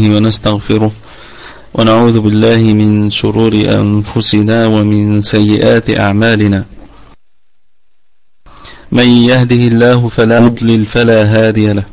ونستغفره ونعوذ بالله من شرور أنفسنا ومن سيئات أعمالنا. من يهده الله فلا مضلل فلا هادي له،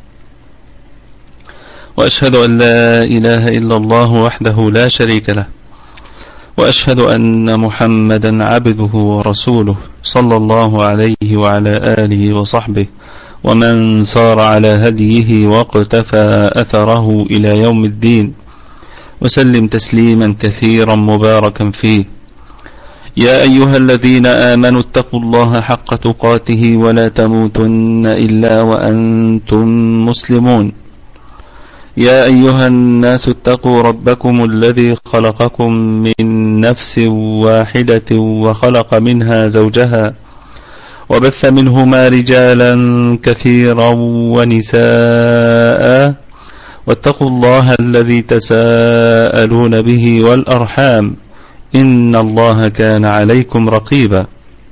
وأشهد أن لا إله إلا الله وحده لا شريك له، وأشهد أن محمدا عبده ورسوله صلى الله عليه وعلى آله وصحبه ومن سار على هديه واقتفى أثره إلى يوم الدين، وسلم تسليما كثيرا مباركا فيه. يا أيها الذين آمنوا اتقوا الله حق تقاته ولا تموتن إلا وأنتم مسلمون. يا أيها الناس اتقوا ربكم الذي خلقكم من نفس واحدة وخلق منها زوجها وبث منهما رجالا كثيرا ونساء، واتقوا الله الذي تساءلون به والأرحام إن الله كان عليكم رقيبا.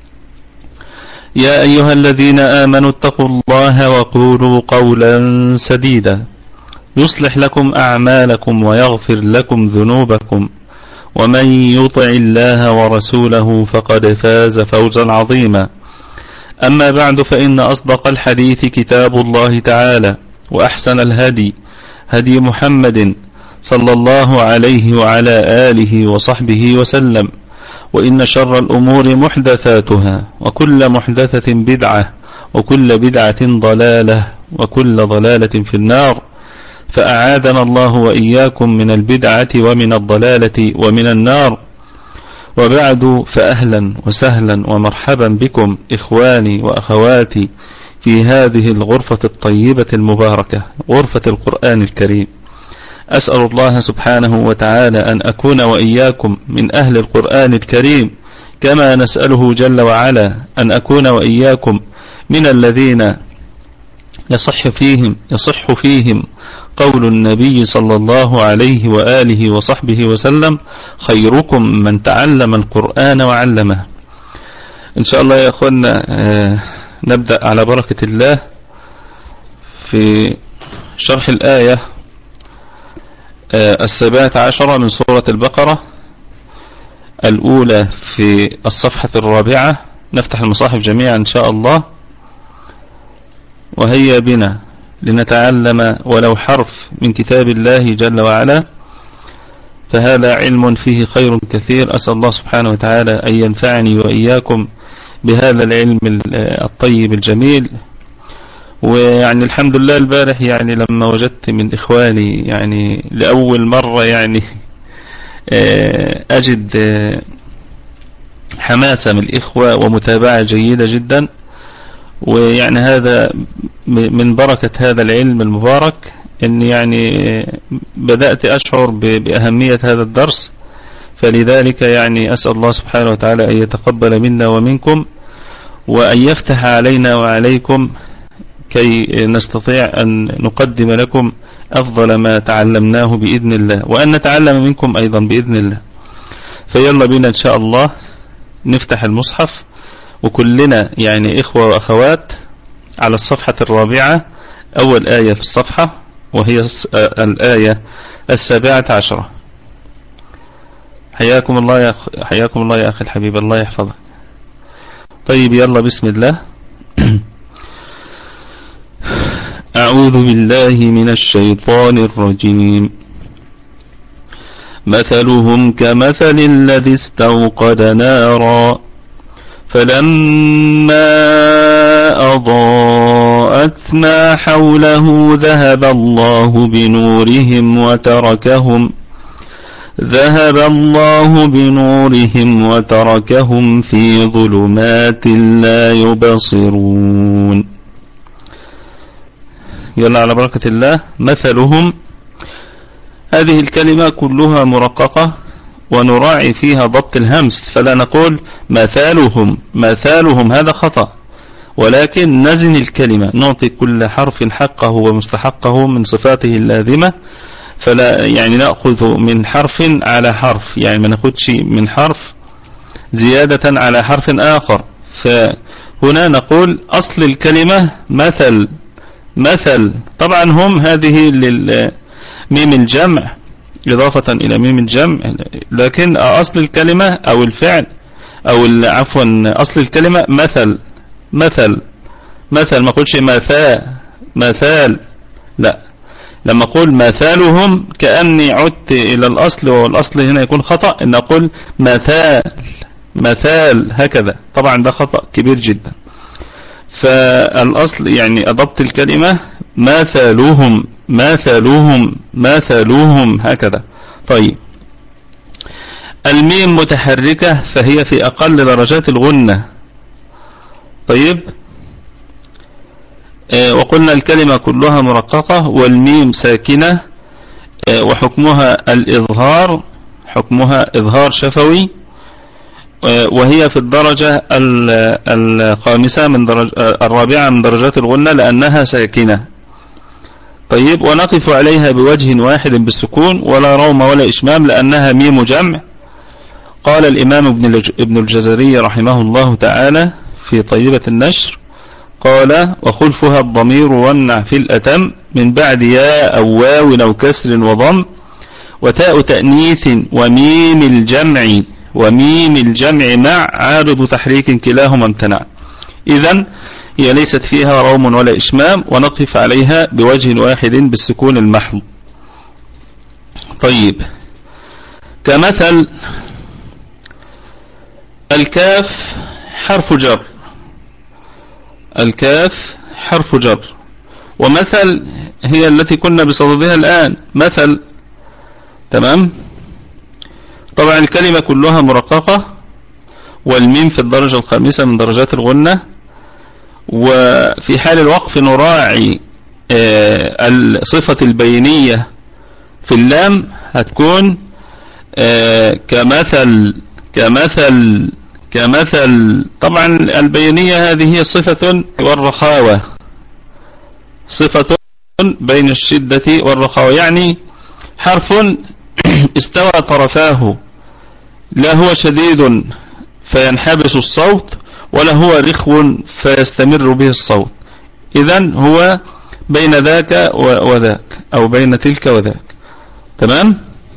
يا أيها الذين آمنوا اتقوا الله وقولوا قولا سديدا يصلح لكم أعمالكم ويغفر لكم ذنوبكم، ومن يطع الله ورسوله فقد فاز فوزا عظيما. أما بعد، فإن أصدق الحديث كتاب الله تعالى، وأحسن الهدي هدي محمد صلى الله عليه وعلى آله وصحبه وسلم، وإن شر الأمور محدثاتها، وكل محدثة بدعة، وكل بدعة ضلالة، وكل ضلالة في النار. فأعاذنا الله وإياكم من البدعة ومن الضلالة ومن النار. وبعد، فأهلا وسهلا ومرحبا بكم إخواني وأخواتي في هذه الغرفة الطيبة المباركة، غرفة القرآن الكريم. أسأل الله سبحانه وتعالى أن أكون وإياكم من أهل القرآن الكريم، كما نسأله جل وعلا أن أكون وإياكم من الذين يصح فيهم قول النبي صلى الله عليه وآله وصحبه وسلم: خيركم من تعلم القرآن وعلمه. إن شاء الله يا أخوانا نبدأ على بركة الله في شرح الآية 17 من سورة البقرة الأولى في الصفحة 4. نفتح المصاحف جميعا إن شاء الله، وهيا بنا لنتعلم ولو حرف من كتاب الله جل وعلا، فهذا علم فيه خير كثير. أسأل الله سبحانه وتعالى أن ينفعني وإياكم بهذا العلم الطيب الجميل. ويعني الحمد لله البارح يعني لما وجدت من إخواني يعني لأول مرة يعني أجد حماسة من الإخوة ومتابعة جيدة جدا، ويعني هذا من بركة هذا العلم المبارك، أن يعني بدأت أشعر بأهمية هذا الدرس. فلذلك يعني أسأل الله سبحانه وتعالى أن يتقبل منا ومنكم، وأن يفتح علينا وعليكم كي نستطيع أن نقدم لكم أفضل ما تعلمناه بإذن الله، وأن نتعلم منكم أيضا بإذن الله. فيلا بنا إن شاء الله نفتح المصحف، وكلنا يعني إخوة وأخوات على الصفحة 4، أول آية في الصفحة، وهي الآية 17. حياكم الله يا أخي الحبيب، الله يحفظك. طيب يلا بسم الله. أعوذ بالله من الشيطان الرجيم. مثلهم كمثل الذي استوقد نارا فلما أضاءت ما حوله ذهب الله بنورهم وتركهم في ظلمات لا يبصرون. يلا على بركة الله. مثلهم، هذه الكلمة كلها مرققة ونراعي فيها ضبط الهمس، فلا نقول مثالهم هذا خطأ، ولكن نزن الكلمة، نعطي كل حرف حقه ومستحقه من صفاته اللازمة، فلا يعني نأخذ من حرف على حرف، يعني ما نأخذش من حرف زيادة على حرف آخر. فهنا نقول أصل الكلمة مثل. طبعا هم هذه ميم الجمع إضافة إلى ميم الجمع، لكن أصل الكلمة أو الفعل أو عفوا أصل الكلمة مثل ما قلتش مثال، لا، لما أقول مثالهم كأني عدت إلى الأصل، والأصل هنا يكون خطأ، إن أقول مثال هكذا، طبعا ده خطأ كبير جدا. فالأصل يعني أضبط الكلمة مثالهم هكذا. طيب، الميم متحركة فهي في أقل درجات الغنة. طيب، وقلنا الكلمة كلها مرققة والميم ساكنة، وحكمها الإظهار، حكمها إظهار شفوي، وهي في الدرجة الخامسة من الرابعة من درجات الغنة لأنها ساكنة. طيب، ونقف عليها بوجه واحد بالسكون ولا روم ولا إشمام لأنها ميم جمع. قال الإمام ابن الجزري رحمه الله تعالى في طيبة النشر، قال: وخلفها الضمير وامنع في الأتم من بعد ياء أو واو أو كسر وضم، وتاء تأنيث وميم الجمع مع عارض تحريك كلاهما امتنع. إذن هي ليست فيها روم ولا إشمام، ونقف عليها بوجه واحد بالسكون المحض. طيب، كمثل الكاف حرف جر، الكاف حرف جر، ومثل هي التي كنا بصددها الآن مثل. تمام. طبعا الكلمة كلها مرققة، والميم في الدرجة الخامسة من درجات الغنة، وفي حال الوقف نراعي الصفة البينية في اللام، هتكون كمثل. طبعا البينية هذه هي صفة والرخاوة، صفة بين الشدة والرخاوة، يعني حرف استوى طرفاه، لا هو شديد فينحبس الصوت ولا هو رخو فيستمر به الصوت، إذن هو بين ذاك وذاك أو بين تلك وذاك. تمام.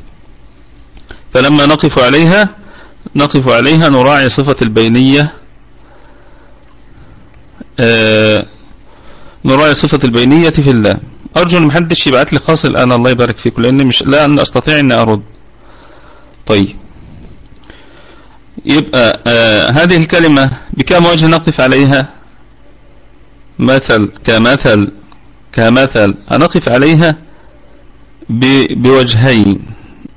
فلما نقف عليها نراعي صفة البينية، نراعي صفة البينية في الله. أرجو أن محدش يبعت لي خاص الآن، الله يبارك فيكم، لأني لا أستطيع أن أرد. طيب، يبقى هذه الكلمة بكم وجه نقف عليها؟ كمثل هنقف عليها بوجهين،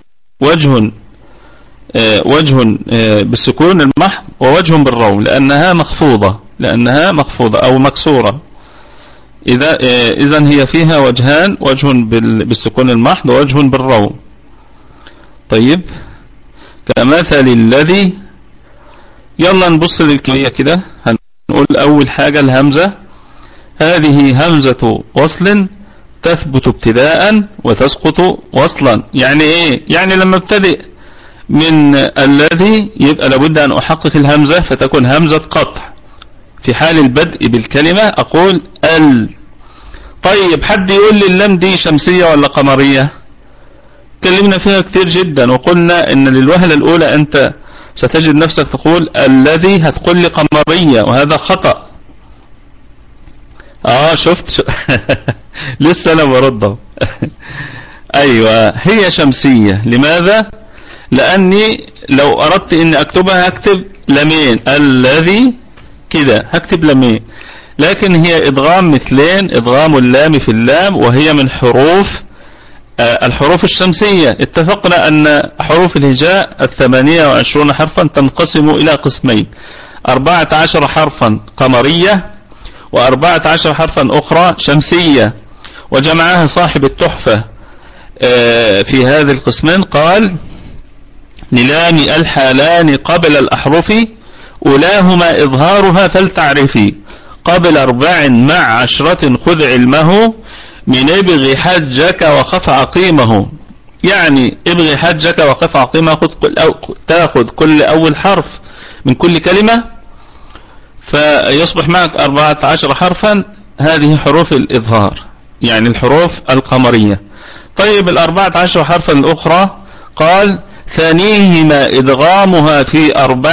وجه بالسكون المحض، ووجه بالروم لأنها مخفوضة أو مكسورة. إذن هي فيها وجهان، وجه بالسكون المحض ووجه بالروم. طيب، كمثل الذي. يلا نبص للكلمة كده، هنقول أول حاجة الهمزة، هذه همزة وصل تثبت ابتداء وتسقط وصلا. يعني إيه؟ يعني لما ابتدئ من الذي يبقى لابد أن أحقق الهمزة فتكون همزة قطع. في حال البدء بالكلمة أقول طيب، حد يقول لي اللام دي شمسية ولا قمرية؟ كلمنا فيها كتير جدا، وقلنا ان للوهلة الاولى انت ستجد نفسك تقول الذي، هتقول لي قمرية، وهذا خطأ. شفت لسه انا برده ايوه، هي شمسية. لماذا؟ لاني لو اردت اني اكتبها هكتب لمين، الذي كده هكتب لمين، لكن هي ادغام مثلين، ادغام اللام في اللام، وهي من الحروف الشمسية. اتفقنا أن حروف الهجاء 28 حرفا تنقسم إلى قسمين، 14 حرفا قمرية و14 حرفا أخرى شمسية. وجمعها صاحب التحفة في هذه القسمين، قال: للام الحالان قبل الأحرف أولاهما إظهارها فلتعرفي، قبل 4 مع 10 خذ علمه، من ابغ حجك وخف عقيمه. يعني ابغ حجك وخف عقيمه، تأخذ كل أول حرف من كل كلمة فيصبح معك 14 حرفا، هذه حروف الإظهار، يعني الحروف القمرية. طيب 14 حرفا الأخرى قال ثانيهما إدغامها في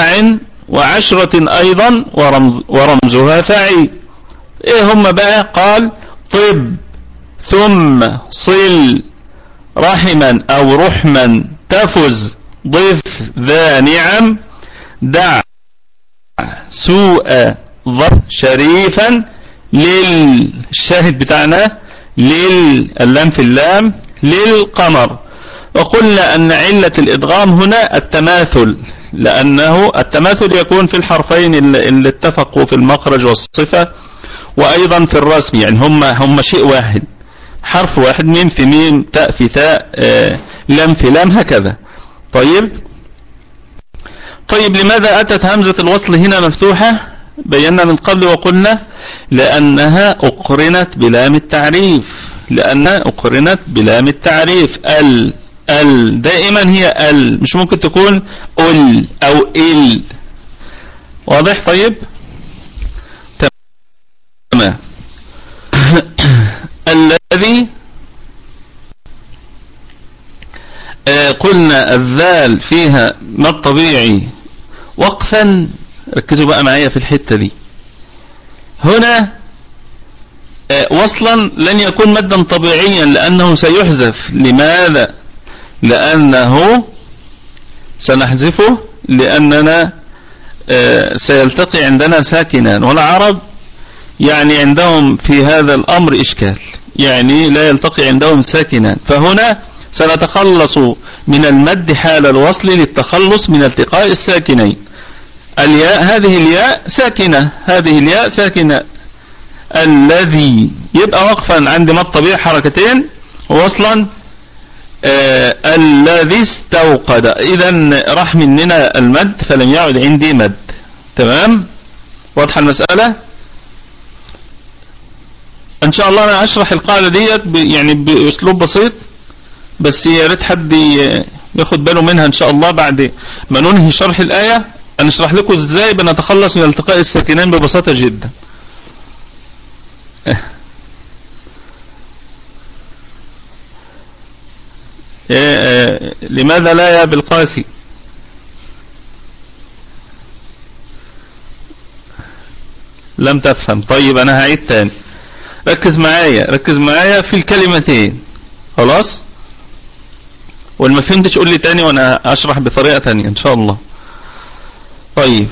14 أيضا ورمزها فاعل. إيه هم بقى؟ قال طب ثم صل رحما أو رحما تفز ضف ذا نعم دع سوء ظر شريفا للشاهد بتاعنا اللام في اللام للقمر. وقلنا أن علة الإدغام هنا التماثل، لأنه التماثل يكون في الحرفين اللي اتفقوا في المخرج والصفة وأيضا في الرسم، يعني هم شيء واحد، حرف واحد، ميم في ميم تاء في تاء لام في لام هكذا. طيب لماذا أتت همزة الوصل هنا مفتوحة؟ بينا من قبل وقلنا لأنها أقرنت بلام التعريف، ال دائما هي ال، مش ممكن تكون ال أو ال. واضح؟ طيب تمام. الذي قلنا الذال فيها ما الطبيعي وقفا. ركزوا بقى معايا في الحتة دي. هنا وصلا لن يكون مدا طبيعيا لأنه سيحذف. لماذا؟ لأنه سنحذفه لأننا سيلتقي عندنا ساكنان، والعرب يعني عندهم في هذا الأمر إشكال، يعني لا يلتقي عندهم ساكنان. فهنا سنتخلص من المد حال الوصل للتخلص من التقاء الساكنين. الياء هذه الياء ساكنة الذي يبقى وقفا عند مد طبيعي حركتين، ووصلا الذي استوقد. إذن راح مننا المد فلم يعد عندي مد. تمام؟ واضحة المسألة؟ ان شاء الله انا اشرح القاعدة ديت يعني باسلوب بسيط، بس يا ريت حد ياخد باله منها ان شاء الله. بعد ما ننهي شرح الآية هنشرح لكم ازاي بنتخلص من التقاء الساكنين ببساطة جدا. لماذا لا يا بالقاسي؟ لم تفهم. طيب انا هعيد تاني. ركز معايا في الكلمتين، خلاص؟ والما فهمتش قول لي تاني وانا اشرح بطريقة تانية ان شاء الله. طيب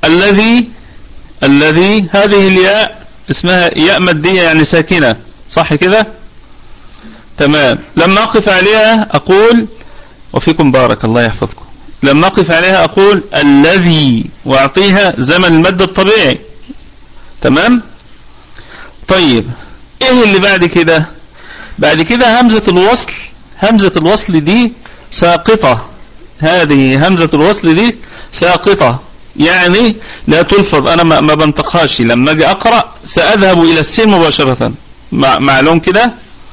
الذي هذه الياء اسمها ياء مادية يعني ساكنة، صح كده؟ تمام. لما اقف عليها اقول، وفيكم بارك الله يحفظكم، لما اقف عليها اقول الذي واعطيها زمن المد الطبيعي. تمام؟ طيب ايه اللي بعد كده؟ بعد كده همزة الوصل دي ساقطة. هذه همزة الوصل دي ساقطة، يعني لا تلفظ. انا ما بنطقهاش. لما اجي اقرأ ساذهب الى السين مباشرة. معلوم كده؟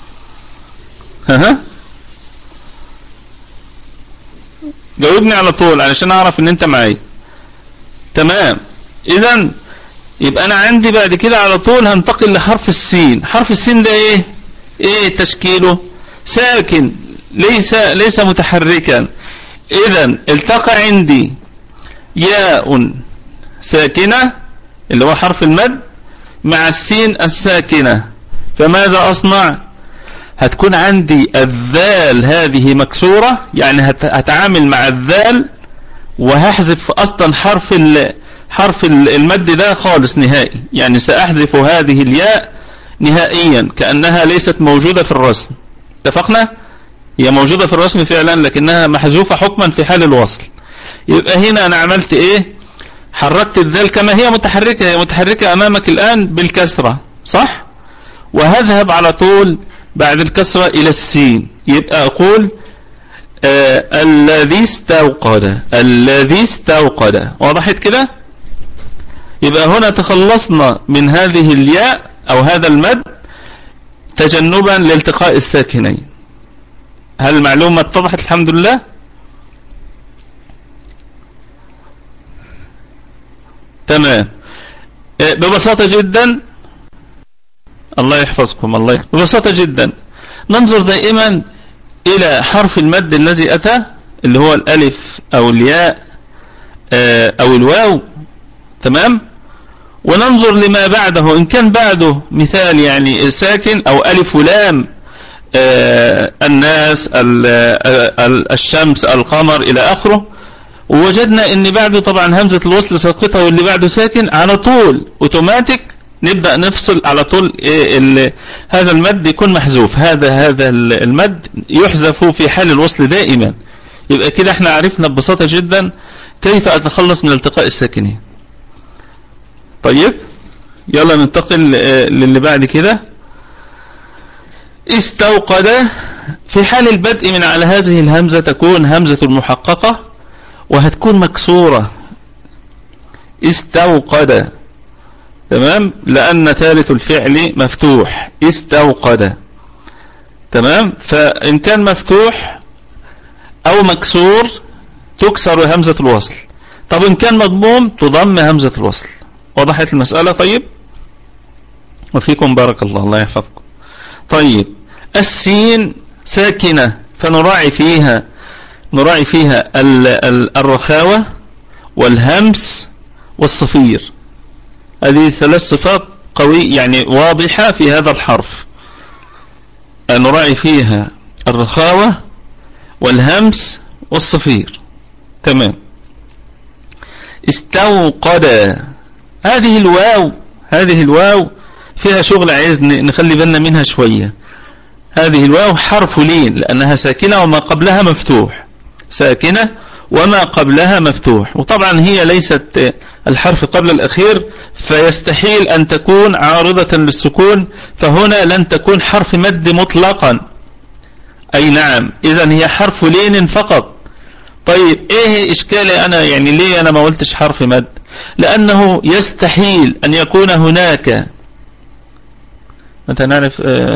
جاوبني على طول علشان اعرف ان انت معي. تمام. اذن يبقى انا عندي بعد كده على طول هنتقل لحرف السين. حرف السين ده ايه تشكيله؟ ساكن، ليس متحركا. اذن التقى عندي ياء ساكنة اللي هو حرف المد مع السين الساكنة. فماذا اصنع؟ هتكون عندي الذال هذه مكسورة، يعني هتعامل مع الذال وهحذف اصلا حرف المد ده خالص نهائي، يعني سأحذف هذه الياء نهائيا كأنها ليست موجودة في الرسم. اتفقنا؟ هي موجودة في الرسم فعلا لكنها محذوفة حكما في حال الوصل. يبقى هنا أنا عملت إيه؟ حركت الذال كما هي متحركة. هي متحركة أمامك الآن بالكسرة، صح؟ وهذهب على طول بعد الكسرة إلى السين. يبقى أقول الذي استوقد. وضحت كده؟ يبقى هنا تخلصنا من هذه الياء أو هذا المد تجنبا لالتقاء الساكنين. هل المعلومة اتضحت؟ الحمد لله. تمام. ببساطة جدا، الله يحفظكم، ببساطة جدا ننظر دائما إلى حرف المد الذي أتى اللي هو الألف أو الياء أو الواو، تمام، وننظر لما بعده، إن كان بعده مثال يعني ساكن أو ألف ولام، الناس، الشمس، القمر إلى آخره، ووجدنا ان بعده طبعا همزة الوصل ساقطة واللي بعده ساكن، على طول اوتوماتيك نبدأ نفصل على طول هذا المد يكون محذوف، هذا المد يحذف في حال الوصل دائما. يبقى كده احنا عرفنا ببساطة جدا كيف اتخلص من التقاء الساكنين. طيب يلا ننتقل للي بعد كده. استوقد، في حال البدء من على هذه الهمزة تكون همزة المحققة وهتكون مكسورة، استوقد، تمام، لأن ثالث الفعل مفتوح، استوقد، تمام. فإن كان مفتوح أو مكسور تكسر همزة الوصل. طب إن كان مضموم تضم همزة الوصل. وضحت المسألة؟ طيب وفيكم بارك الله، الله يحفظكم. طيب السين ساكنة فنراعي فيها الرخاوة والهمس والصفير. هذه ثلاث صفات قوية يعني واضحة في هذا الحرف، نراعي فيها الرخاوة والهمس والصفير، تمام. استوقد، هذه الواو فيها شغل عايز نخلي بالنا منها شوية. هذه الواو حرف لين لأنها ساكنة وما قبلها مفتوح، ساكنة وما قبلها مفتوح، وطبعا هي ليست الحرف قبل الأخير فيستحيل أن تكون عارضة للسكون، فهنا لن تكون حرف مد مطلقا، أي نعم، إذن هي حرف لين فقط. طيب إيه إشكالي أنا، يعني ليه أنا ما قلتش حرف مد؟ لأنه يستحيل أن يكون هناك، متى نعرف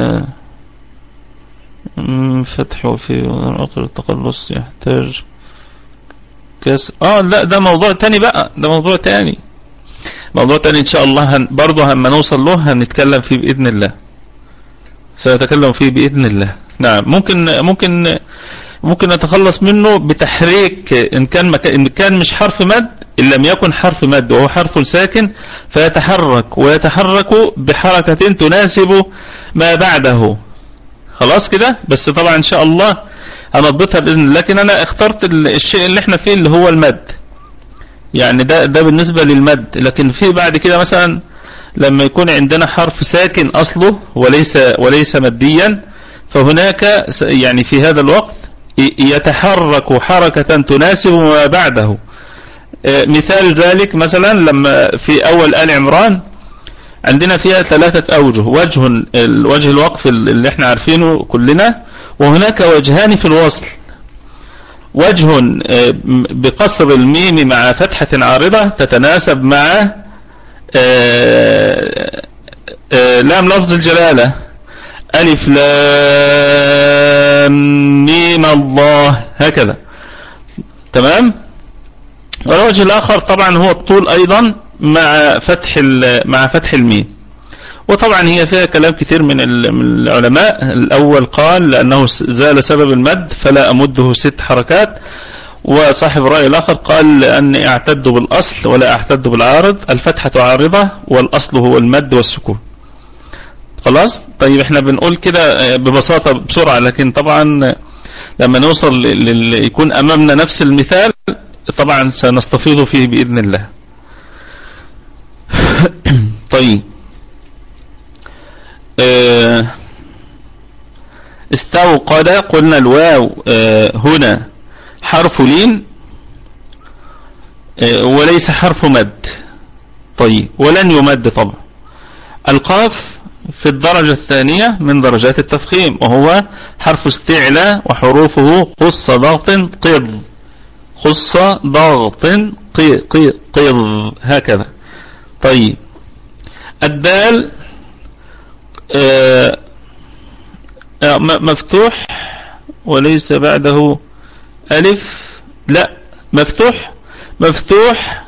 فتحه في آخر التقلص يحتاج كسر. لا ده موضوع تاني بقى، ده موضوع تاني إن شاء الله برضه لما نوصل له هنتكلم فيه بإذن الله، سنتكلم فيه بإذن الله. نعم، ممكن نتخلص منه بتحريك، إن كان مش حرف مد، إن لم يكن حرف مد وهو حرف ساكن ويتحرك بحركة تناسب ما بعده، خلاص كده. بس طبعا إن شاء الله هنضبطها بإذن الله، لكن أنا اخترت الشيء اللي احنا فيه اللي هو المد، يعني ده بالنسبة للمد. لكن في بعد كده مثلا لما يكون عندنا حرف ساكن أصله وليس مديا، فهناك يعني في هذا الوقت يتحرك حركة تناسب ما بعده. مثال ذلك مثلا لما في أول آل عمران عندنا فيها 3 أوجه، وجه الوقف اللي احنا عارفينه كلنا، وهناك وجهان في الوصل، وجه بقصر الميم مع فتحة عارضة تتناسب مع لام لفظ الجلالة، ألف لام ميم الله، هكذا، تمام. والوجه الآخر طبعا هو الطول أيضا مع فتح الميم. وطبعا هي فيها كلام كثير من العلماء. الأول قال لأنه زال سبب المد فلا أمده 6 حركات، وصاحب الرأي الآخر قال لأني أعتد بالأصل ولا أعتد بالعارض، الفتحة عارضة والأصل هو المد والسكون. خلاص. طيب احنا بنقول كده ببساطة بسرعة، لكن طبعا لما نوصل يكون أمامنا نفس المثال طبعا سنستفيض فيه بإذن الله. طيب استوقد، قلنا الواو هنا حرف لين وليس حرف مد، طيب ولن يمد طبعا. القاف في الدرجة الثانية من درجات التفخيم، وهو حرف استعلاء وحروفه خص ضغط قض، خص ضغط قض، هكذا. طيب الدال مفتوح وليس بعده ألف، لا مفتوح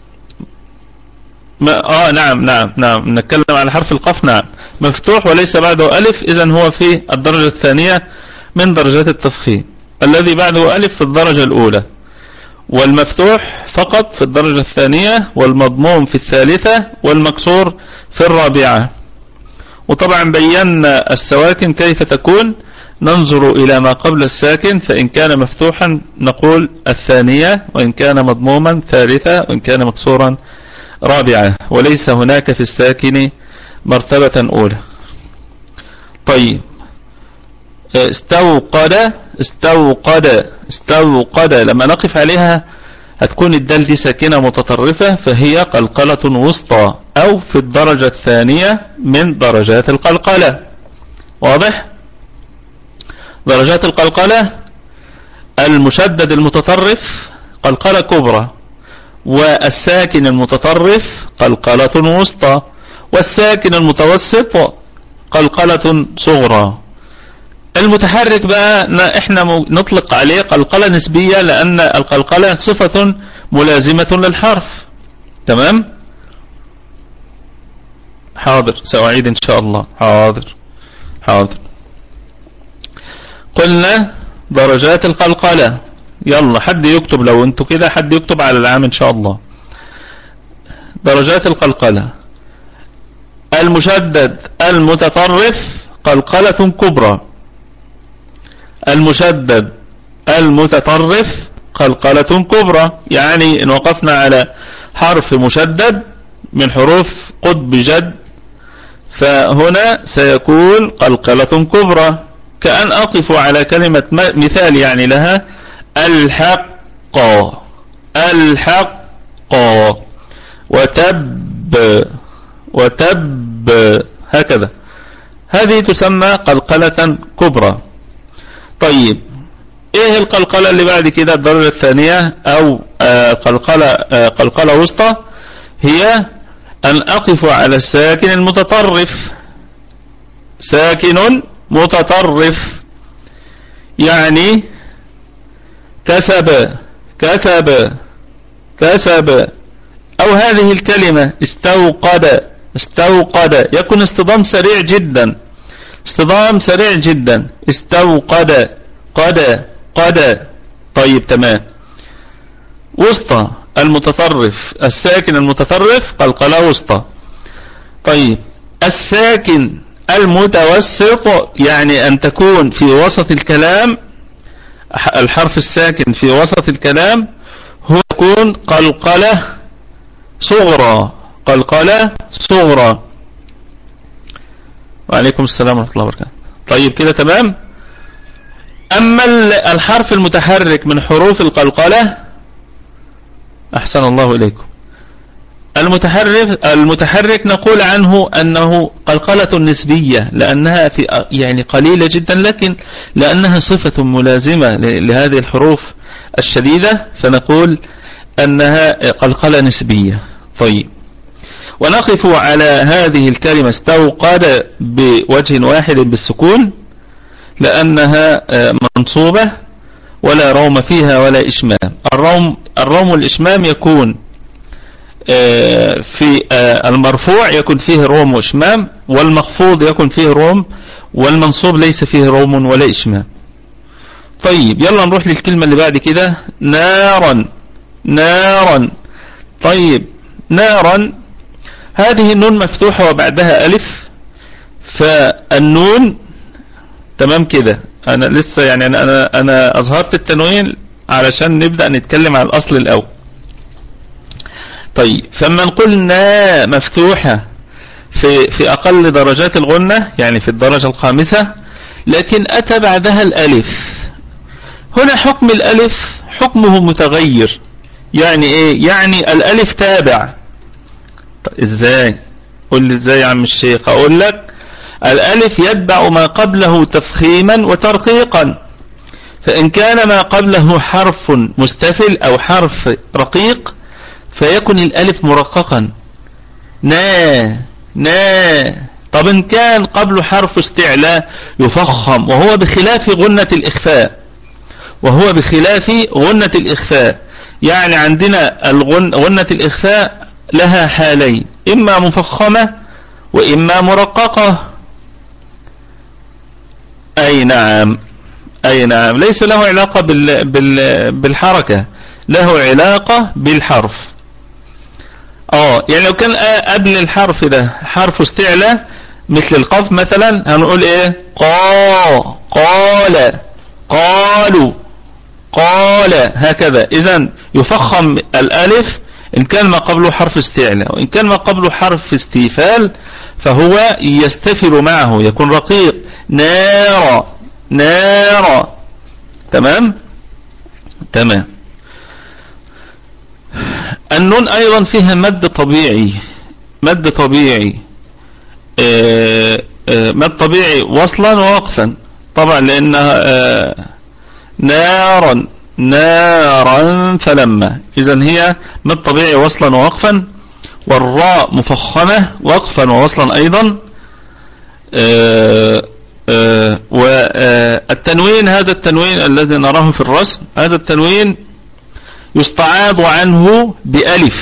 نعم نتكلم على حرف القاف، نعم مفتوح وليس بعده ألف، إذن هو في الدرجة الثانية من درجات التفخيم. الذي بعده ألف في الدرجة الأولى، والمفتوح فقط في الدرجة الثانية، والمضموم في الثالثة، والمكسور في الرابعة. وطبعا بينا السواكن كيف تكون، ننظر إلى ما قبل الساكن، فإن كان مفتوحا نقول الثانية، وإن كان مضموما ثالثة، وإن كان مكسورا رابعة، وليس هناك في الساكن مرتبة أولى. طيب، استوقد لما نقف عليها هتكون الدال دي ساكنة متطرفة، فهي قلقلة وسطى أو في الدرجة الثانية من درجات القلقلة. واضح؟ درجات القلقلة: المشدد المتطرف قلقلة كبرى، والساكن المتطرف قلقلة وسطى، والساكن المتوسط قلقلة صغرى. المتحرك بقى احنا نطلق عليه قلقلة نسبية، لأن القلقلة صفة ملازمة للحرف. تمام؟ حاضر، سأعيد إن شاء الله. حاضر. قلنا درجات القلقلة. يلا حد يكتب، لو انتوا كده حد يكتب على العام إن شاء الله. درجات القلقلة: المشدد المتطرف قلقلة كبرى، المشدد المتطرف قلقلة كبرى. يعني إن وقفنا على حرف مشدد من حروف قطب جد، فهنا سيكون قلقلة كبرى. كأن أقف على كلمة مثال يعني لها: الحق، وتب، هكذا. هذه تسمى قلقلة كبرى. طيب، ايه القلقلة اللي بعد كده الدرجة الثانية او قلقلة وسطى؟ هي ان اقف على الساكن المتطرف. ساكن متطرف يعني كسب، او هذه الكلمة استوقد، يكون اصطدام سريع جدا، استوقد، قد. طيب تمام. وسطى المتطرف، الساكن المتطرف قلقلة وسطى. طيب، الساكن المتوسط يعني أن تكون في وسط الكلام، الحرف الساكن في وسط الكلام هو يكون قلقلة صغرى. وعليكم السلام ورحمة الله وبركاته. طيب كده تمام. أما الحرف المتحرك من حروف القلقلة، أحسن الله إليكم، المتحرك نقول عنه أنه قلقلة نسبية، لأنها في يعني قليلة جدا، لكن لأنها صفة ملازمة لهذه الحروف الشديدة فنقول أنها قلقلة نسبية. طيب، ونقف على هذه الكلمة استوقد بوجه واحد بالسكون، لأنها منصوبة ولا روم فيها ولا إشمام. الروم والإشمام يكون في المرفوع يكون فيه روم وإشمام، والمخفوض يكون فيه روم، والمنصوب ليس فيه روم ولا إشمام. طيب، يلا نروح للكلمة اللي بعد كده: نارا. طيب، نارا هذه النون مفتوحة وبعدها ألف، فالنون تمام كده. أنا لسه يعني أنا أظهرت التنوين علشان نبدأ نتكلم عن الأصل الأول. طيب، فما قلنا مفتوحة في أقل درجات الغنة، يعني في الدرجة الخامسة، لكن أتى بعدها الألف. هنا حكم الألف حكمه متغير. يعني إيه؟ يعني الألف تابع. طيب إزاي؟ قل لي إزاي يا عم الشيخ؟ أقول لك: الألف يتبع ما قبله تفخيما وترقيقا، فإن كان ما قبله حرف مستفل أو حرف رقيق فيكن الألف مرققا، طب إن كان قبله حرف استعلاء يفخم، وهو بخلاف غنة الإخفاء. يعني عندنا غنة الإخفاء لها حالين: إما مفخمة وإما مرققة. أي نعم، أي نعم، ليس له علاقة بالحركة، له علاقة بالحرف. يعني لو كان قبل الحرف ده حرف استعلاء مثل القاف مثلا، هنقول ايه؟ قال، قالوا، قال، هكذا. إذن يفخم الألف إن كان ما قبله حرف استعلاء، وإن كان ما قبله حرف استيفال فهو يستفل معه، يكون رقيق. نارا، نارا. تمام. النون أيضا فيها مد طبيعي، مد طبيعي، مد طبيعي وصلا ووقفا طبعا، لأنها نارا، نارا فلما. إذن هي مد طبيعي وصلا ووقفا. والراء مفخمة وقفا ووصلا أيضا. والتنوين، هذا التنوين الذي نراه في الرسم، هذا التنوين يستعاض عنه بألف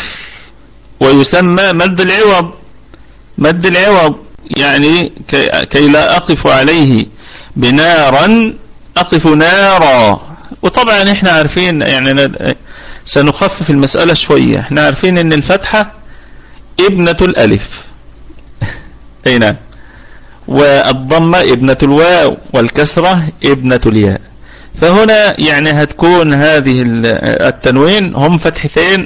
ويسمى مد العوض. مد العوض يعني كي لا أقف عليه بنارا أقف نارا. وطبعا احنا عارفين، يعني سنخفف المسألة شوية، احنا عارفين ان الفتحة ابنة الألف اي نعم، والضمة ابنة الواو، والكسرة ابنة الياء. فهنا يعني هتكون هذه التنوين هم فتحتين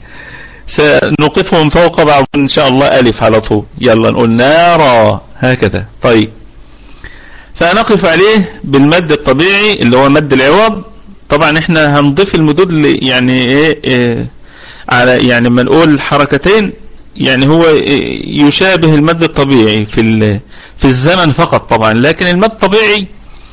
سنوقفهم فوق بعض إن شاء الله ألف على طول. يلا نقول نارا هكذا. طيب، فنقف عليه بالمد الطبيعي اللي هو مد العوض. طبعا احنا هنضيف المدود يعني ايه على، يعني لما نقول حركتين يعني هو يشابه المد الطبيعي في الزمن فقط طبعا، لكن المد الطبيعي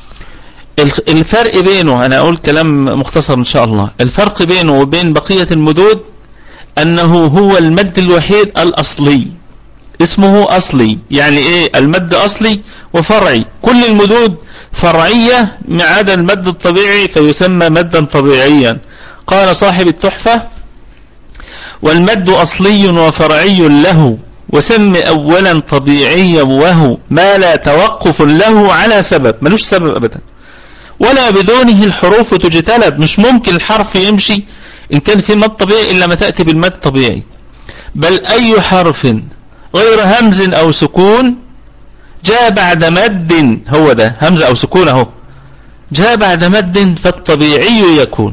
الفرق بينه، انا اقول كلام مختصر ان شاء الله، الفرق بينه وبين بقية المدود انه هو المد الوحيد الاصلي، اسمه اصلي. يعني ايه؟ المد اصلي وفرعي. كل المدود فرعية ما عدا المد الطبيعي فيسمى مدا طبيعيا. قال صاحب التحفة: والمد اصلي وفرعي له، وسم اولا طبيعيا وهو ما لا توقف له على سبب، ملوش سبب ابدا، ولا بدونه الحروف تجتلب. مش ممكن الحرف يمشي إن كان في مد طبيعي إلا ما تأتي بالمد طبيعي. بل أي حرف غير همز أو سكون جاء بعد مد، هو ده همز أو سكون اهو، جاء بعد مد فالطبيعي يكون.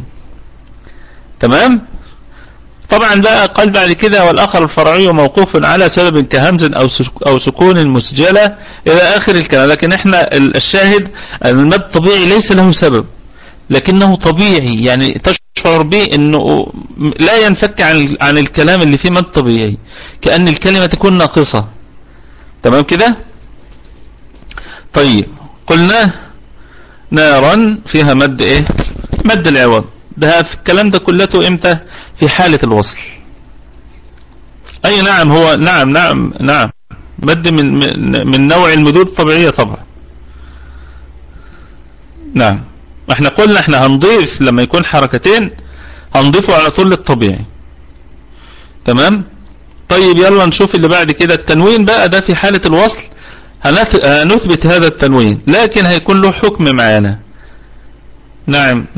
تمام. طبعا بقى قال بعد كده: والآخر الفرعي موقوف على سبب كهمز أو سكون مسجلة إلى آخر الكلام. لكن احنا الشاهد المد طبيعي ليس له سبب، لكنه طبيعي، يعني تشعر به انه لا ينفك عن الكلام اللي فيه مد طبيعي، كأن الكلمة تكون ناقصة. تمام كده. طيب، قلنا نارا فيها مد ايه؟ مد العوض. ده في الكلام ده كلته امتى؟ في حالة الوصل. اي نعم، هو نعم مد من نوع المدود الطبيعية طبعا. نعم، احنا قلنا احنا هنضيف لما يكون حركتين هنضيفه على طول للطبيعي. تمام. طيب يلا نشوف اللي بعد كده. التنوين بقى ده في حالة الوصل هنثبت هذا التنوين، لكن هيكون له حكم معانا. نعم.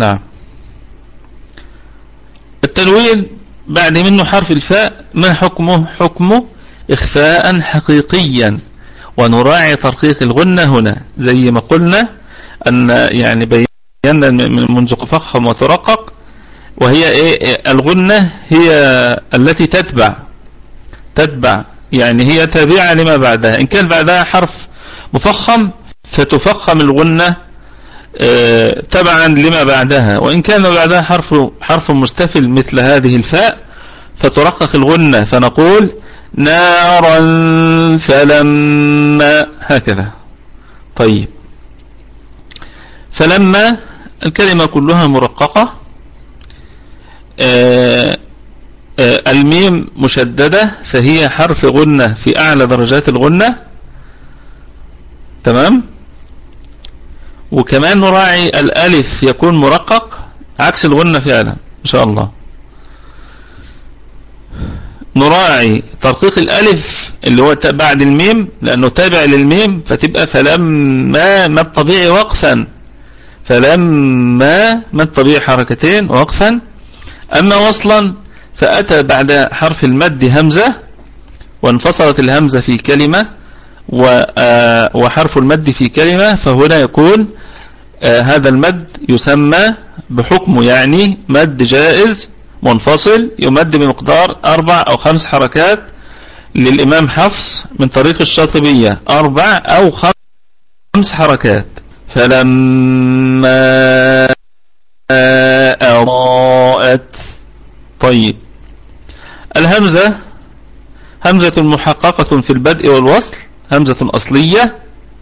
التنوين بعد منه حرف الفاء، ما حكمه؟ حكمه إخفاء حقيقيا، ونراعي ترقيق الغنة هنا زي ما قلنا أن يعني بينا منذ فخم وترقق، وهي إيه؟ الغنة هي التي تتبع، يعني هي تابعة لما بعدها. إن كان بعدها حرف مفخم فتفخم الغنة تبعا لما بعدها، وإن كان بعدها حرف مستفل مثل هذه الفاء فترقق الغنة، فنقول نارا فلما، هكذا. طيب، فلما الكلمة كلها مرققة، الميم مشددة فهي حرف غنة في أعلى درجات الغنة. تمام. وكمان نراعي الألف يكون مرقق عكس الغنة فعلا إن شاء الله. نراعي ترقيق الألف اللي هو بعد الميم لأنه تابع للميم، فتبقى فلما ما الطبيعي وقفا، فلما مد طبيعي حركتين وقفا. أما وصلا فأتى بعد حرف المد همزة وانفصلت الهمزة في كلمة وحرف المد في كلمة، فهنا يكون هذا المد يسمى بحكمه، يعني مد جائز منفصل يمد بمقدار 4 أو 5 حركات للإمام حفص من طريق الشاطبية، 4 أو 5 حركات. فلما أضاءت. طيب الهمزة همزة محققة في البدء والوصل، همزة أصلية.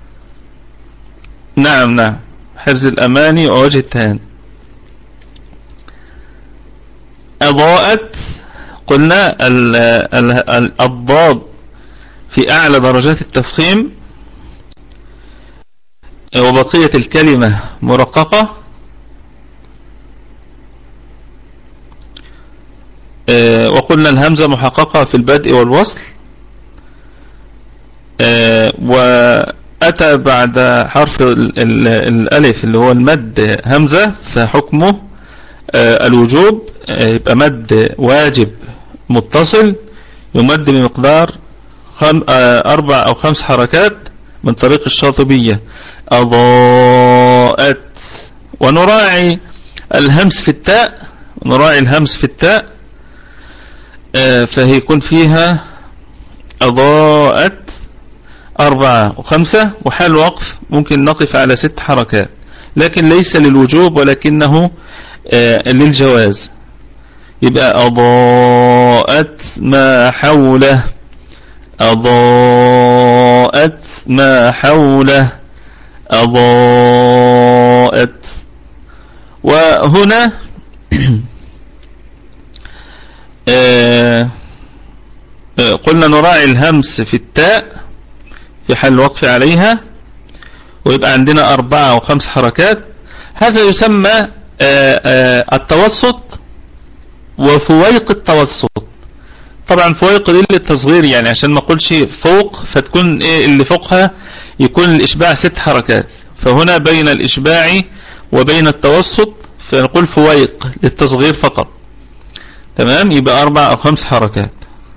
نعم حرز الأماني ووجه التهاني. أضاءت قلنا الضاد في أعلى درجات التفخيم، وبقية الكلمة مرققة. وقلنا الهمزة محققة في البدء والوصل. وأتى بعد حرف الألف اللي هو المد همزة، فحكمه الوجوب، يبقى مد واجب متصل يمد بمقدار 4 أو 5 حركات من طريق الشاطبية. أضاءت. ونراعي الهمس في التاء، فهي يكون فيها أضاءت 4 و5، وحال وقف ممكن نقف على 6 حركات، لكن ليس للوجوب ولكنه للجواز. يبقى أضاءت ما حوله، أضاءت ما حوله، أضاءت. وهنا قلنا نراعي الهمس في التاء في حال الوقف عليها، ويبقى عندنا 4 أو 5 حركات. هذا يسمى التوسط وفويق التوسط. طبعا فويق دي للتصغير، يعني عشان ما اقولش فوق فتكون اللي فوقها يكون الإشباع 6 حركات، فهنا بين الإشباع وبين التوسط فنقول فويق للتصغير فقط. تمام، يبقى 4 أو 5 حركات.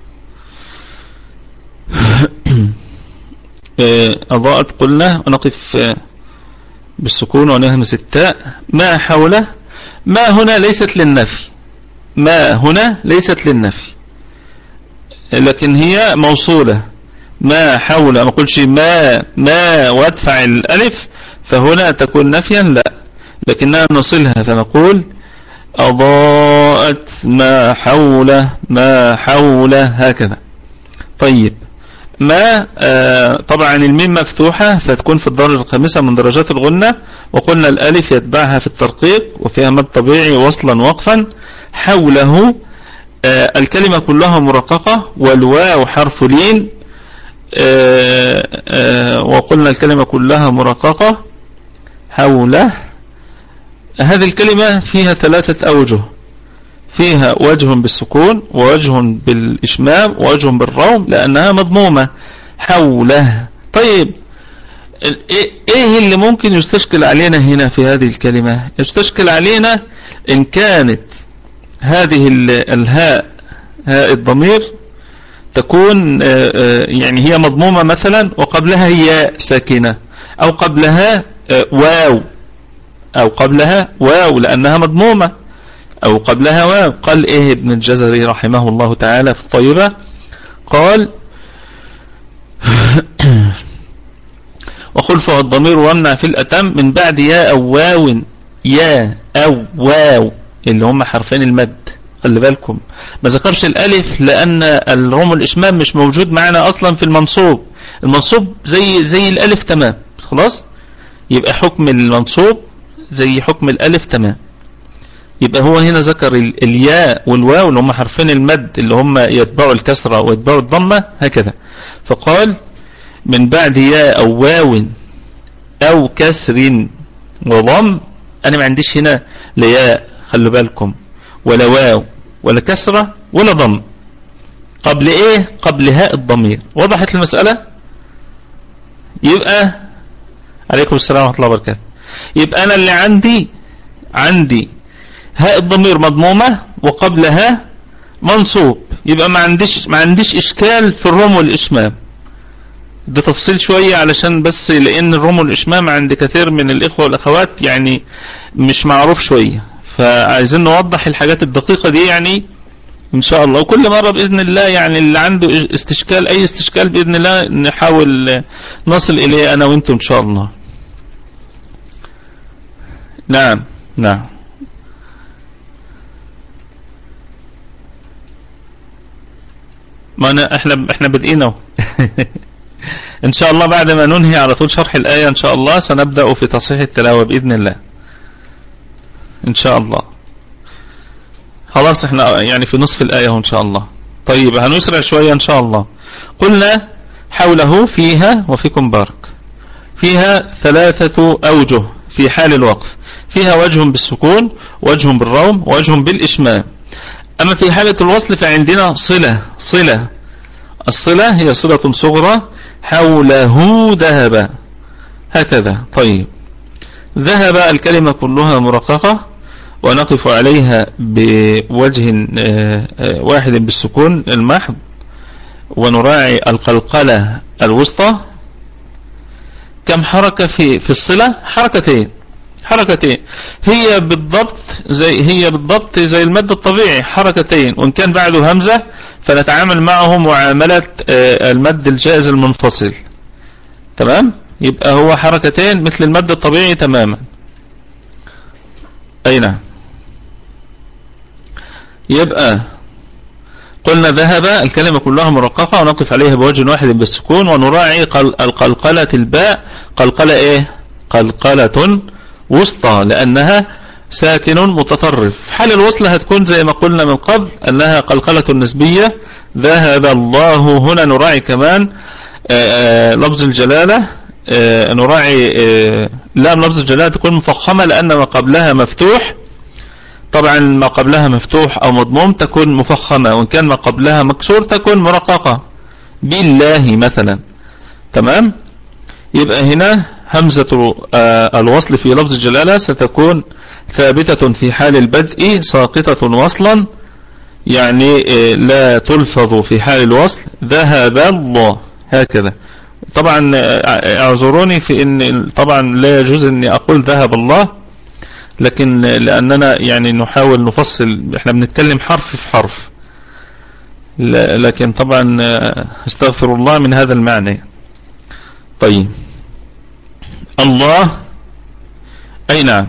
أضاءت قلنا ونقف بالسكون ونهمس التاء. ما حوله، ما هنا ليست للنفي، ما هنا ليست للنفي، لكن هي موصولة. ما حول، ما قلش ما وادفع الألف فهنا تكون نفيا، لا، لكنها نصلها فنقول أضاءت ما حوله، ما حوله، هكذا. طيب ما طبعا الميم مفتوحة فتكون في الدرجة الخامسة من درجات الغنة، وقلنا الألف يتبعها في الترقيق وفيها مد طبيعي وصلا وقفا. حوله الكلمة كلها مرققة، والواو حرف لين، وقلنا الكلمة كلها مرققة. حوله هذه الكلمة فيها 3 أوجه، فيها وجه بالسكون ووجه بالإشمام ووجه بالروم لأنها مضمومة. حوله. طيب ايه اللي ممكن يستشكل علينا هنا في هذه الكلمة؟ يستشكل علينا إن كانت هذه الهاء، هاء الضمير، تكون يعني هي مضمومة مثلا وقبلها ياء ساكنة، أو قبلها واو، أو قبلها واو لأنها مضمومة، أو قبلها واو. قال إيه ابن الجزري رحمه الله تعالى في الطيبة؟ قال وخلفه الضمير وامنع في الأتم من بعد يا أو واو، يا أو واو اللي هم حرفين المد. خلي بالكم ما ذكرش الألف لأن الروم الإشمام مش موجود معنا أصلا في المنصوب. المنصوب زي الألف تمام، خلاص، يبقى حكم المنصوب زي حكم الألف تمام. يبقى هو هنا ذكر الياء والواو اللي هم حرفين المد اللي هم يتبعوا الكسرة ويتبعوا الضمة هكذا. فقال من بعد ياء أو واو أو كسر وضم. أنا ما عنديش هنا لا ياء، خلوا بالكم، ولا واو ولا كسرة ولا ضم. قبل إيه؟ قبل هاء الضمير. وضحت المسألة؟ يبقى عليكم السلام ورحمة الله وبركاته. يبقى أنا اللي عندي هاء الضمير مضمومة وقبلها منصوب، يبقى ما عنديش إشكال في الروم والإشمام. ده تفصيل شوية علشان بس لأن الروم والإشمام عند كثير من الإخوة والأخوات يعني مش معروف شوية، فعايزين نوضح الحاجات الدقيقة دي يعني إن شاء الله. وكل مرة بإذن الله يعني اللي عنده استشكال أي استشكال بإذن الله نحاول نصل إليه أنا وإنتم إن شاء الله. نعم نعم. ما احنا بدئنا ان شاء الله بعد ما ننهي على طول شرح الآية ان شاء الله سنبدأ في تصحيح التلاوة بإذن الله ان شاء الله. خلاص احنا يعني في نصف الآية ان شاء الله. طيب هنسرع شوية ان شاء الله. قلنا حوله فيها وفيكم بارك فيها 3 أوجه في حال الوقف، فيها وجه بالسكون وجه بالروم ووجه بالإشمام. أما في حالة الوصل فعندنا صلة. الصلة هي صلة صغرى حوله ذهب هكذا. طيب ذهب الكلمة كلها مرققة ونقف عليها بوجه واحد بالسكون المحض ونراعي القلقلة الوسطى. كم حركة في الصلة؟ حركتين هي بالضبط زي المد الطبيعي حركتين، وإن كان بعده همزة فنتعامل معه معاملة المد الجائز المنفصل. تمام؟ يبقى هو حركتين مثل المد الطبيعي تماما. أي نعم. يبقى قلنا ذهب الكلمة كلها مرققة ونقف عليها بوجه واحد بالسكون ونراعي القلقلة الباء قلقلة ايه؟ قلقلة وسطى لأنها ساكن متطرف. حال الوصل هتكون زي ما قلنا من قبل أنها قلقلة نسبية. ذهب الله هنا نراعي كمان لفظ الجلالة، نراعي لام لفظ الجلالة تكون مفخمة لأن ما قبلها مفتوح. طبعا ما قبلها مفتوح أو مضموم تكون مفخمة، وإن كان ما قبلها مكسور تكون مرققة بالله مثلا. تمام؟ يبقى هنا همزة الوصل في لفظ الجلالة ستكون ثابتة في حال البدء ساقطة وصلا، يعني لا تلفظ في حال الوصل. ذهب الله هكذا. طبعا اعذروني في ان طبعا لا يجوز اني اقول ذهب الله، لكن لاننا يعني نحاول نفصل، احنا بنتكلم حرف في حرف، لكن طبعا استغفر الله من هذا المعنى. طيب الله اي نعم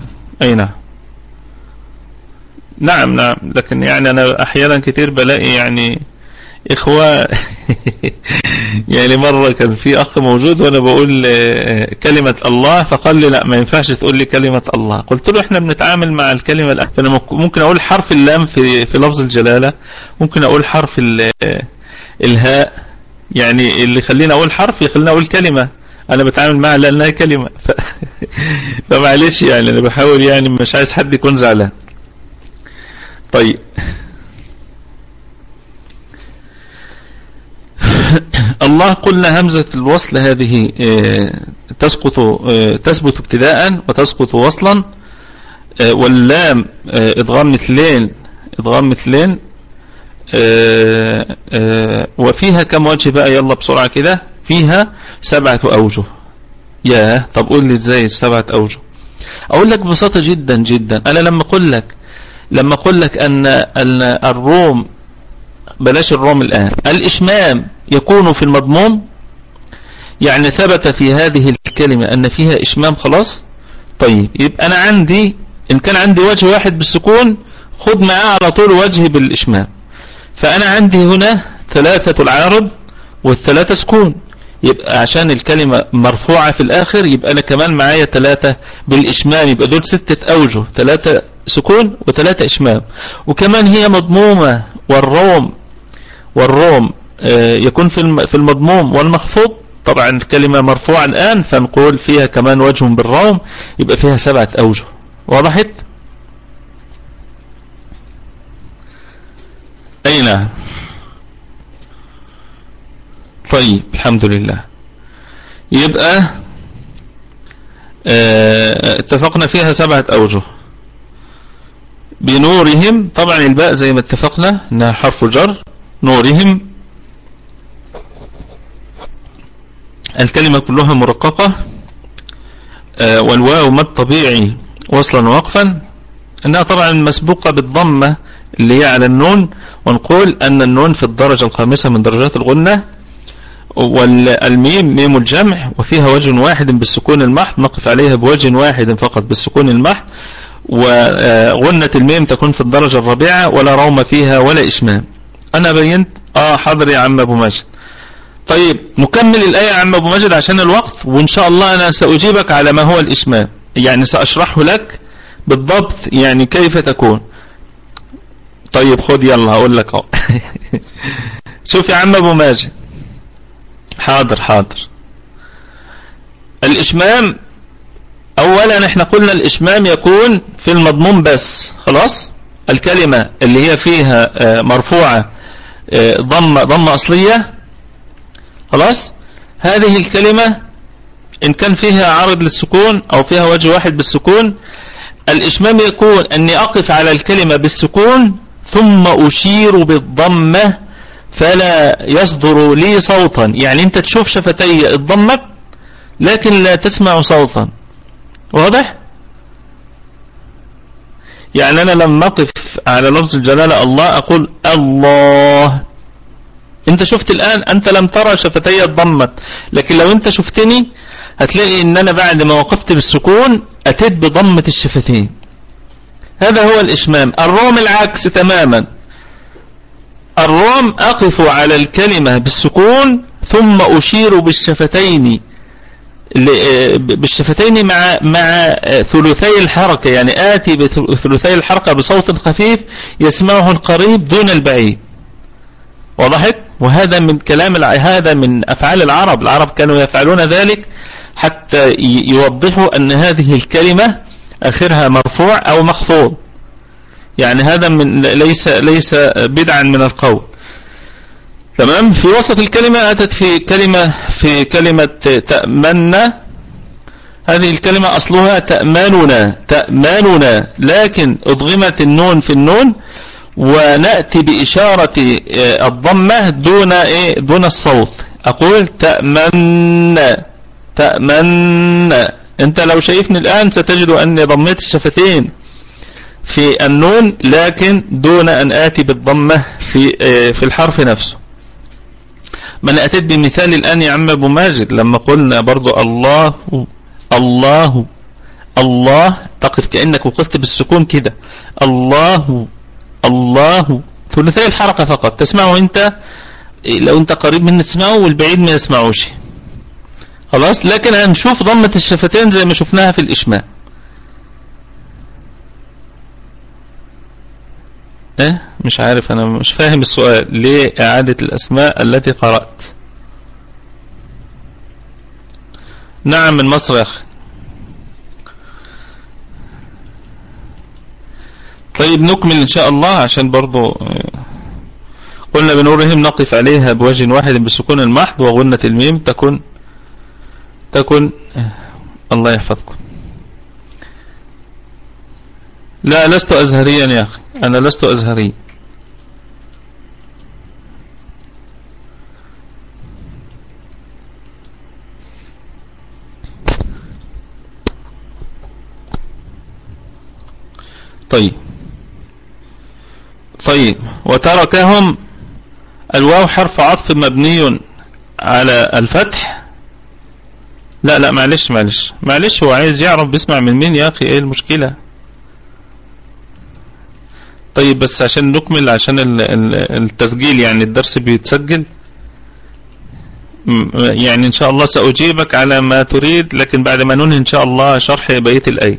نعم. لكن يعني انا احيانا كتير بلاقي يعني اخوة يعني مرة كان في اخ موجود وانا بقول كلمة الله فقال لي لا ما ينفعش تقول لي كلمة الله. قلت له احنا بنتعامل مع الكلمة الأخيرة، فانا ممكن اقول حرف اللام في لفظ الجلالة، ممكن اقول حرف الهاء، يعني اللي خلينا اقول حرف يخلينا اقول كلمة انا بتعامل معها لانها كلمة فمعلش يعني انا بحاول يعني مش عايز حد يكون زعلان. طيب الله قلنا همزة الوصل هذه تثبت ابتداء وتسقط وصلا، واللام ادغام مثلين وفيها كم وجه بقى؟ يلا بسرعة كده. فيها 7 أوجه. ياه طب قول لي ازاي 7 أوجه؟ اقول لك ببساطة جدا جدا. انا لما اقول لك ان الروم، بلاش الروم الآن، الإشمام يكون في المضموم، يعني ثبت في هذه الكلمة أن فيها إشمام خلاص. طيب يبقى أنا عندي إن كان عندي وجه واحد بالسكون خد معاه على طول وجه بالإشمام، فأنا عندي هنا 3 العارض وال3 سكون، يبقى عشان الكلمة مرفوعة في الآخر يبقى أنا كمان معايا 3 بالإشمام، يبقى دول 6 أوجه، 3 سكون و3 إشمام. وكمان هي مضمومة، والروم يكون في المضموم والمخفوض. طبعا الكلمة مرفوعة الآن فنقول فيها كمان وجه بالروم، يبقى فيها 7 أوجه. وضحت؟ أي نعم. طيب الحمد لله. يبقى اتفقنا فيها 7 أوجه. بنورهم، طبعا الباء زي ما اتفقنا انها حرف جر. نورهم الكلمة كلها مرققة، والواو مد طبيعي وصلا ووقفا، انها طبعا مسبوقة بالضمة اللي هي على النون، ونقول ان النون في الدرجة الخامسة من درجات الغنة، والميم ميم الجمع وفيها وجه واحد بالسكون المحض، نقف عليها بوجه واحد فقط بالسكون المحض، وغنة الميم تكون في الدرجة الرابعة، ولا روم فيها ولا إشمام. أنا بينت حاضر يا عم أبو ماجد. طيب نكمل الآية يا عم أبو ماجد عشان الوقت، وإن شاء الله أنا سأجيبك على ما هو الإشمام، يعني سأشرحه لك بالضبط يعني كيف تكون. طيب خد يلا هقول لك اهو. شوف يا عم أبو ماجد، حاضر الإشمام اولا احنا قلنا الاشمام يكون في المضمون بس، خلاص. الكلمة اللي هي فيها مرفوعة ضمة اصلية، خلاص، هذه الكلمة ان كان فيها عارض للسكون او فيها وجه واحد بالسكون، الاشمام يكون اني اقف على الكلمة بالسكون ثم اشير بالضمة فلا يصدر لي صوتا، يعني انت تشوف شفتي الضمة لكن لا تسمع صوتا. واضح؟ يعني أنا لما أقف على لفظ الجلالة الله أقول الله، أنت شفت الآن، أنت لم ترى شفتي الضمت، لكن لو أنت شفتني هتلاقي أن أنا بعد ما وقفت بالسكون أتيت بضمة الشفتين. هذا هو الإشمام. الروم العكس تماما، الروم أقف على الكلمة بالسكون ثم أشير بالشفتين مع ثلثي الحركة، يعني آتي بثلثي الحركة بصوت خفيف يسمعه القريب دون البعيد. وضحت؟ وهذا من هذا من أفعال العرب كانوا يفعلون ذلك حتى يوضحوا أن هذه الكلمة آخرها مرفوع أو مخفوض، يعني هذا ليس بدعا من القول. تمام. في وسط الكلمة أتت في كلمة تأمننا، هذه الكلمة أصلها تأماننا، لكن أضغمت النون في النون، ونأتي بإشارة الضمة دون الصوت. أقول تأمنا. أنت لو شايفني الآن ستجد أني ضميت الشفتين في النون، لكن دون أن آتي بالضمة في الحرف نفسه. ما أنا أتيت بمثال الآن يا عم أبو ماجد لما قلنا برضو الله تقف كأنك وقفت بالسكون كده، الله ثلثي الحركة فقط تسمعه أنت، لو أنت قريب منه تسمعه والبعيد ما يسمعوش، خلاص. لكن هنشوف ضمة الشفتين زي ما شفناها في الإشماء. مش عارف، أنا مش فاهم السؤال، ليه إعادة الأسماء التي قرأت؟ نعم من مصر يا أخي. طيب نكمل إن شاء الله، عشان برضو قلنا بنورهم نقف عليها بوجه واحد بالسكون المحض، وغنة الميم تكن الله يحفظكم. لا لست أزهريا يا أخي، أنا لست أزهري. طيب وتركهم، الواو حرف عطف مبني على الفتح. لا معلش هو عايز يعرف بيسمع من مين يا أخي، ايه المشكلة؟ طيب بس عشان نكمل، عشان التسجيل، يعني الدرس بيتسجل، يعني ان شاء الله سأجيبك على ما تريد، لكن بعد ما ننهي ان شاء الله شرح بقية الآية.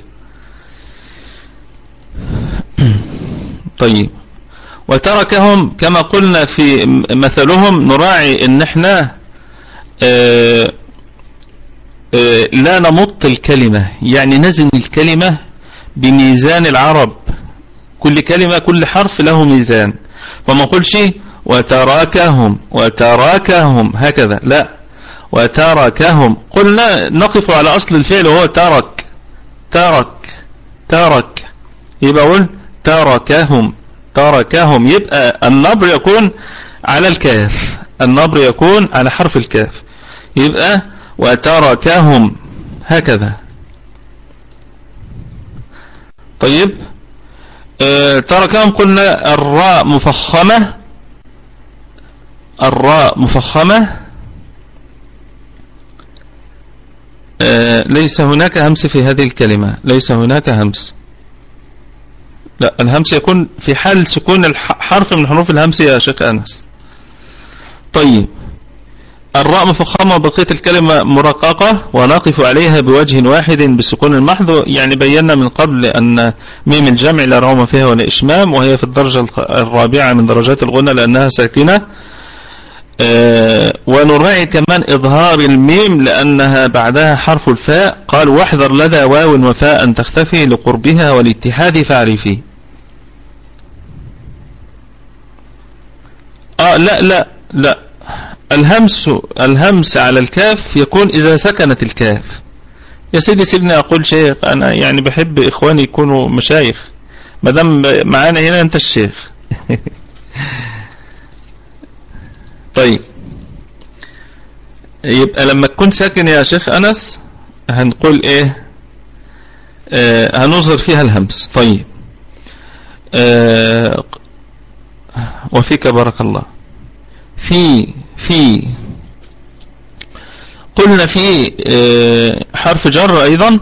طيب وتركهم كما قلنا في مثلهم، نراعي ان احنا لا نمط الكلمة، يعني نزن الكلمة بميزان العرب، كل كلمة كل حرف له ميزان، فما نقولش وتراكهم هكذا، لا، وتركهم قلنا نقف على أصل الفعل وهو ترك، ترك يبقى أقول تركهم يبقى النبر يكون على الكاف، النبر يكون على حرف الكاف، يبقى وتركهم هكذا. طيب تركهم قلنا الراء مفخمة ليس هناك همس في هذه الكلمة، ليس هناك همس، لا الهمس يكون في حال سكون الحرف من حروف الهمس يا شيخ أنس. طيب الراء مفخمة وبقية الكلمة مرققة ونقف عليها بوجه واحد بالسكون المحض، يعني بينا من قبل أن ميم الجمع لا روم فيها ولا إشمام، وهي في الدرجة الرابعة من درجات الغنى لأنها ساكنة. ونراعي كمان إظهار الميم لأنها بعدها حرف الفاء، قال واحذر لدى واو وفاء تختفي لقربها والاتحاد فاعرفي. لا الهمس على الكاف يكون إذا سكنت الكاف. يا سيدي سيبني أقول شيخ، أنا يعني بحب إخواني يكونوا مشايخ، مدام معانا هنا أنت الشيخ. طيب يبقى لما تكون ساكن يا شيخ أنس هنقول إيه؟ هنظهر فيها الهمس. طيب وفيك بارك الله. في قلنا في حرف جر أيضا،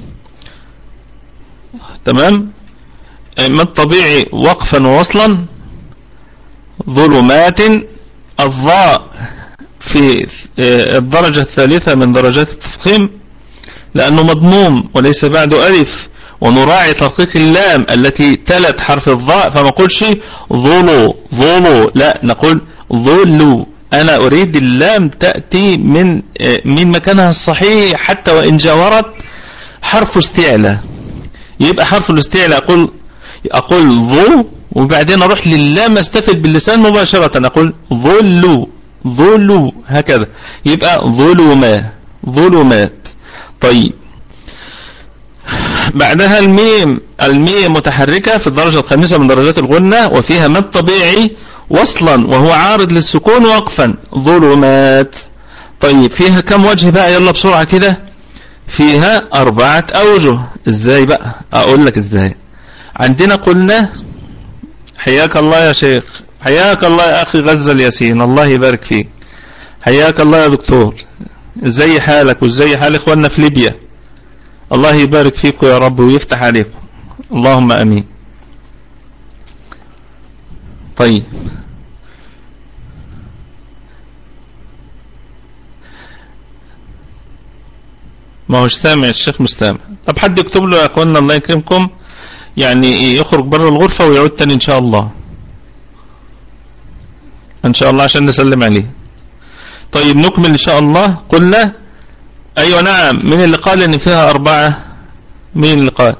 تمام، ما الطبيعي وقفا ووصلا. ظلمات الضاء في الدرجة الثالثة من درجات التفخيم لأنه مضموم وليس بعده ألف، ونراعي ترقيق اللام التي تلت حرف الضاء، فما نقولش ظلو، لا نقول ظلو. أنا أريد اللام تأتي من مكانها الصحيح حتى وإن جاورت حرف استعلاء، يبقى حرف الاستعلاء أقول ظو، وبعدين أروح للام استفد باللسان مباشرة أقول ظلو هكذا، يبقى ظلمات. طيب بعدها الميم متحركة في الدرجة الخامسة من درجات الغنة، وفيها مد طبيعي وصلا وهو عارض للسكون وقفا، ظلمات. طيب فيها كم وجه بقى؟ يلا بسرعة كده. فيها 4 أوجه. ازاي بقى؟ اقول لك ازاي. عندنا قلنا حياك الله يا شيخ، حياك الله يا اخي غزل ياسين، الله يبارك فيك، حياك الله يا دكتور، ازاي حالك وازاي حال اخواننا في ليبيا؟ الله يبارك فيكم يا رب ويفتح عليكم، اللهم امين. طيب ما هوش سامع الشيخ مستمع. طب حد يكتب له يا اخواننا الله يكرمكم، يعني يخرج بره الغرفة ويعود تاني ان شاء الله، ان شاء الله عشان نسلم عليه. طيب نكمل ان شاء الله. قلنا ايوه نعم، من اللي قال ان فيها 4؟ مين اللي قال؟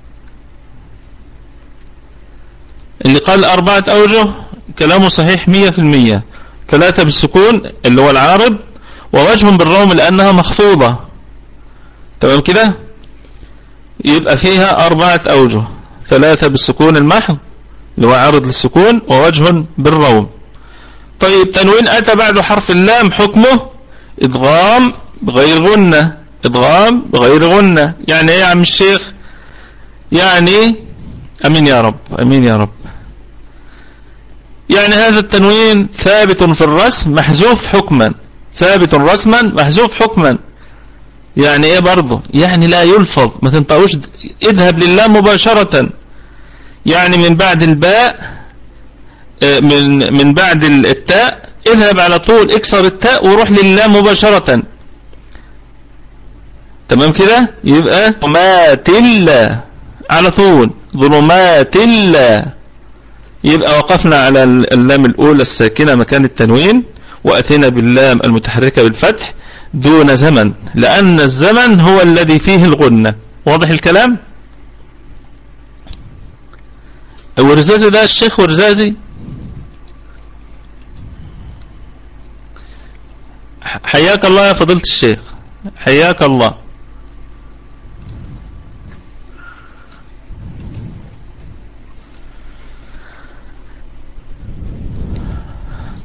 اللي قال 4 أوجه كلامه صحيح 100%. 3 بالسكون اللي هو العارض، ووجه بالروم لأنها مخفوضة، تمام كده، يبقى فيها 4 أوجه، 3 بالسكون المحض اللي هو عارض للسكون، ووجه بالروم. طيب تنوين أتى بعد حرف اللام حكمه إدغام بغير غنة، إدغام بغير غنة. يعني إيه يا عم الشيخ؟ يعني أمين يا رب، أمين يا رب. يعني هذا التنوين ثابت في الرسم محذوف حكما، ثابت رسما محذوف حكما. يعني ايه برضه؟ يعني لا يلفظ، ما تنطقوش اذهب لله مباشرة، يعني من بعد الباء من بعد التاء اذهب على طول، اكسر التاء وروح لله مباشرة، تمام كده. يبقى ظلمات الله على طول، ظلمات الله. يبقى وقفنا على اللام الأولى الساكنة مكان التنوين، وأتينا باللام المتحركة بالفتح دون زمن، لأن الزمن هو الذي فيه الغنة. واضح الكلام؟ ورزازي ده الشيخ ورزازي، حياك الله يا فضيلة الشيخ، حياك الله.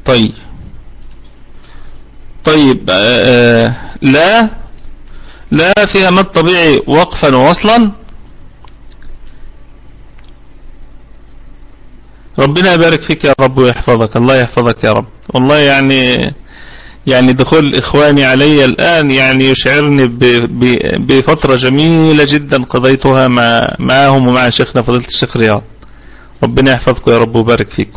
طيب لا فيها مد طبيعي وقفا ووصلا. ربنا يبارك فيك يا رب ويحفظك، الله يحفظك يا رب. والله يعني دخول إخواني علي الآن يعني يشعرني بفترة جميلة جدا قضيتها معهم ومع شيخنا فضيلة الشيخ رياض. ربنا يحفظكم يا رب ويبارك فيكم.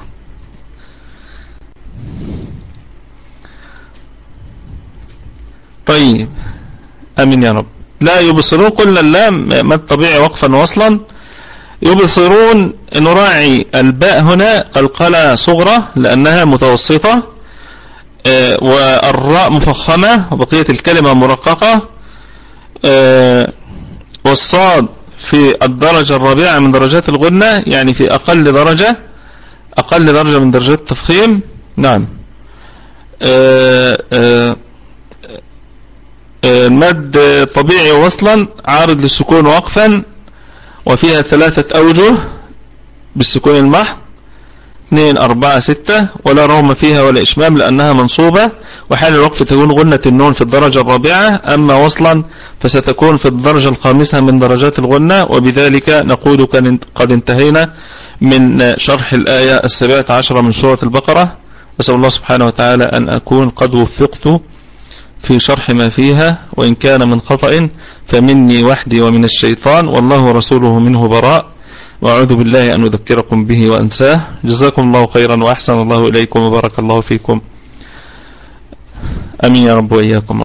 طيب أمين يا رب. لا يبصرون، قلنا اللام مد طبيعي وقفا وصلا. يبصرون نراعي الباء هنا قلقلة صغرى لأنها متوسطة، والراء مفخمة وبقية الكلمة مرققة، والصاد في الدرجة الرابعة من درجات الغنة، يعني في أقل درجة من درجات التفخيم. نعم. المد طبيعي وصلا، عارض للسكون وقفا، وفيها 3 أوجه بالسكون المحض 2 4 6، ولا روم فيها ولا إشمام لأنها منصوبة، وحال الوقف تكون غنة النون في الدرجة الرابعة، أما وصلا فستكون في الدرجة الخامسة من درجات الغنة. وبذلك نقول قد انتهينا من شرح الآية 17 من سورة البقرة. أسأل الله سبحانه وتعالى أن أكون قد وفقت في شرح ما فيها، وإن كان من خطأ فمني وحدي ومن الشيطان، والله ورسوله منه براء، وأعوذ بالله أن أذكركم به وأنساه. جزاكم الله خيرا وأحسن الله إليكم وبارك الله فيكم. أمين يا رب وإياكم.